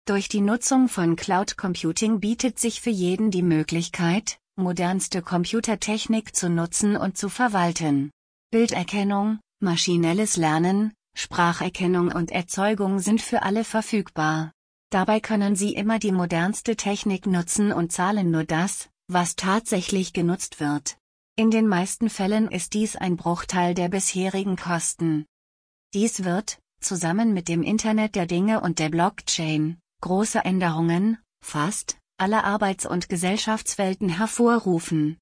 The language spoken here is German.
Durch die Nutzung von Cloud Computing bietet sich für jeden die Möglichkeit, modernste Computertechnik zu nutzen und zu verwalten. Bilderkennung, maschinelles Lernen, Spracherkennung und Erzeugung sind für alle verfügbar. Dabei können Sie immer die modernste Technik nutzen und zahlen nur das, was tatsächlich genutzt wird. In den meisten Fällen ist dies ein Bruchteil der bisherigen Kosten. Dies wird, zusammen mit dem Internet der Dinge und der Blockchain, große Änderungen, fast, aller Arbeits- und Gesellschaftswelten hervorrufen.